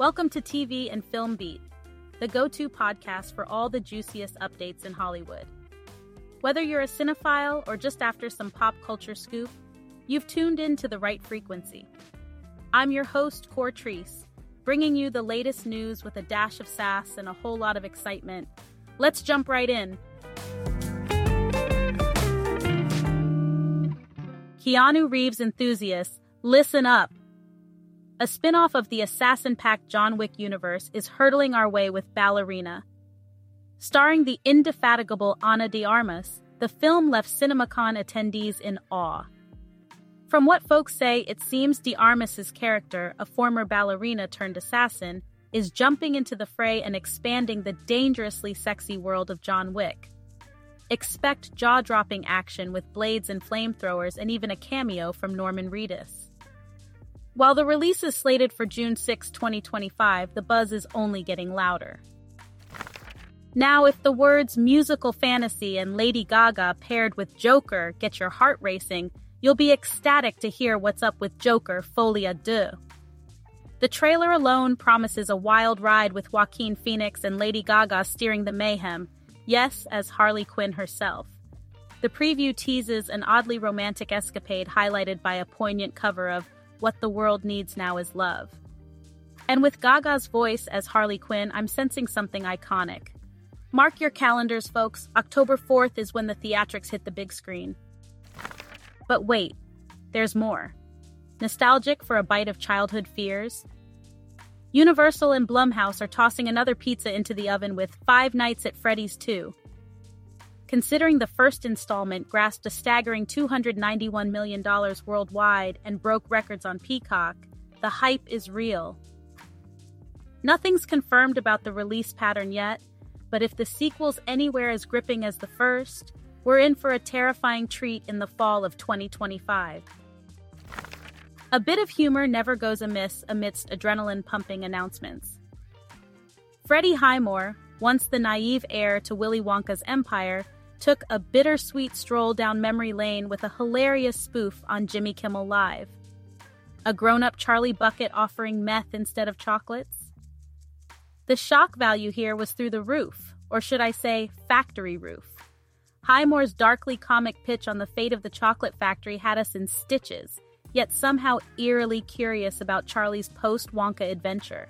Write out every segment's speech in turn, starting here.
Welcome to TV and Film Beat, the go-to podcast for all the juiciest updates in Hollywood. Whether you're a cinephile or just after some pop culture scoop, you've tuned in to the right frequency. I'm your host, Cortrice, bringing you the latest news with a dash of sass and a whole lot of excitement. Let's jump right in. Keanu Reeves enthusiasts, listen up. A spin-off of the assassin-packed John Wick universe is hurtling our way with Ballerina. Starring the indefatigable Ana de Armas, the film left CinemaCon attendees in awe. From what folks say, it seems de Armas' character, a former ballerina turned assassin, is jumping into the fray and expanding the dangerously sexy world of John Wick. Expect jaw-dropping action with blades and flamethrowers and even a cameo from Norman Reedus. While the release is slated for June 6, 2025, the buzz is only getting louder. Now, if the words musical fantasy and Lady Gaga paired with Joker get your heart racing, you'll be ecstatic to hear what's up with Joker Folie à Deux. The trailer alone promises a wild ride with Joaquin Phoenix and Lady Gaga steering the mayhem, yes, as Harley Quinn herself. The preview teases an oddly romantic escapade highlighted by a poignant cover of What the World Needs Now Is Love. And with Gaga's voice as Harley Quinn, I'm sensing something iconic. Mark your calendars, folks. October 4th is when the theatrics hit the big screen. But wait, there's more. Nostalgic for a bite of childhood fears? Universal and Blumhouse are tossing another pizza into the oven with Five Nights at Freddy's 2. Considering the first installment grasped a staggering $291 million worldwide and broke records on Peacock, the hype is real. Nothing's confirmed about the release pattern yet, but if the sequel's anywhere as gripping as the first, we're in for a terrifying treat in the fall of 2025. A bit of humor never goes amiss amidst adrenaline-pumping announcements. Freddie Highmore, once the naive heir to Willy Wonka's empire, took a bittersweet stroll down memory lane with a hilarious spoof on Jimmy Kimmel Live. A grown-up Charlie Bucket offering meth instead of chocolates? The shock value here was through the roof, or should I say, factory roof. Highmore's darkly comic pitch on the fate of the chocolate factory had us in stitches, yet somehow eerily curious about Charlie's post-Wonka adventure.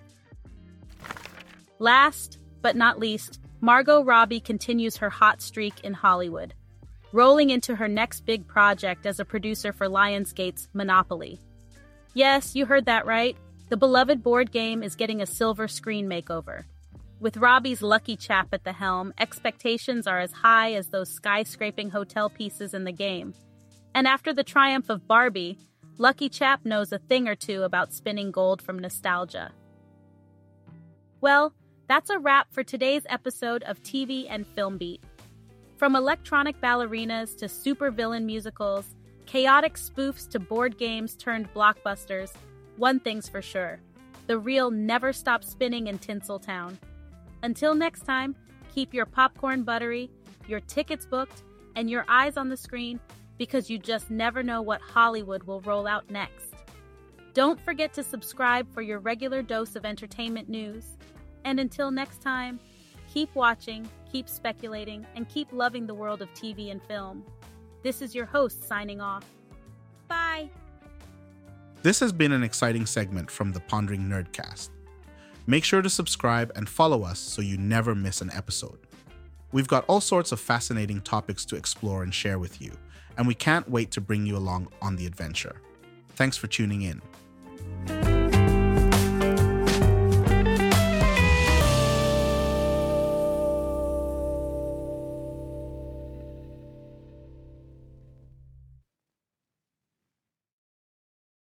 Last, but not least, Margot Robbie continues her hot streak in Hollywood, rolling into her next big project as a producer for Lionsgate's Monopoly. Yes, you heard that right. The beloved board game is getting a silver screen makeover. With Robbie's lucky chap at the helm, expectations are as high as those skyscraping hotel pieces in the game. And after the triumph of Barbie, Lucky Chap knows a thing or two about spinning gold from nostalgia. Well, that's a wrap for today's episode of TV and Film Beat. From electronic ballerinas to supervillain musicals, chaotic spoofs to board games turned blockbusters, one thing's for sure, the reel never stops spinning in Tinseltown. Until next time, keep your popcorn buttery, your tickets booked, and your eyes on the screen, because you just never know what Hollywood will roll out next. Don't forget to subscribe for your regular dose of entertainment news. And until next time, keep watching, keep speculating, and keep loving the world of TV and film. This is your host signing off. Bye! This has been an exciting segment from the Pondering Nerdcast. Make sure to subscribe and follow us so you never miss an episode. We've got all sorts of fascinating topics to explore and share with you, and we can't wait to bring you along on the adventure. Thanks for tuning in.